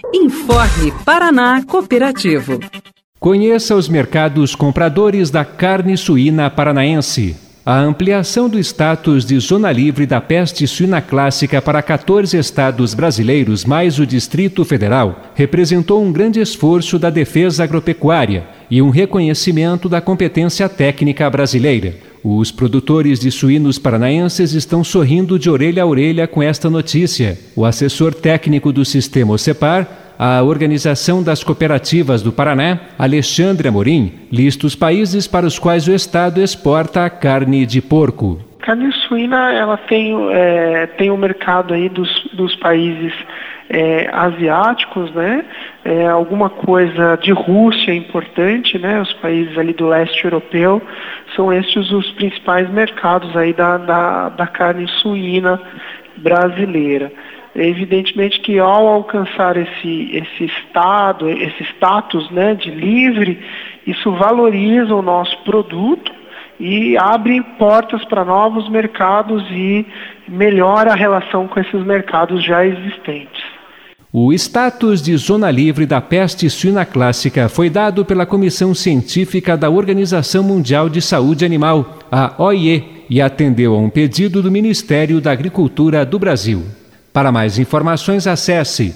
Informe Paraná Cooperativo. Conheça os mercados compradores da carne suína paranaense. A ampliação do status de zona livre da peste suína clássica para 14 estados brasileiros mais o Distrito Federal representou um grande esforço da defesa agropecuária e um reconhecimento da competência técnica brasileira. Os produtores de suínos paranaenses estão sorrindo de orelha a orelha com esta notícia. O assessor técnico do Sistema OCEPAR, a Organização das Cooperativas do Paraná, Alexandre Amorim, lista os países para os quais o Estado exporta a carne de porco. A carne suína ela tem um mercado aí dos países asiáticos, né? Alguma coisa de Rússia é importante, né? Os países ali do leste europeu são estes os principais mercados aí da carne suína brasileira. Evidentemente que ao alcançar esse status, né, de livre, isso valoriza o nosso produto e abre portas para novos mercados e melhora a relação com esses mercados já existentes. O status de zona livre da peste suína clássica foi dado pela Comissão Científica da Organização Mundial de Saúde Animal, a OIE, e atendeu a um pedido do Ministério da Agricultura do Brasil. Para mais informações, acesse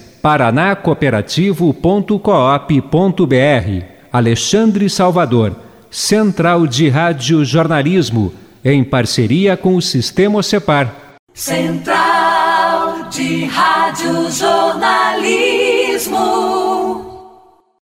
paranacooperativo.coop.br. Alexandre Salvador, Central de Rádio Jornalismo, em parceria com o Sistema OCEPAR. Central de Rádio Jornalismo.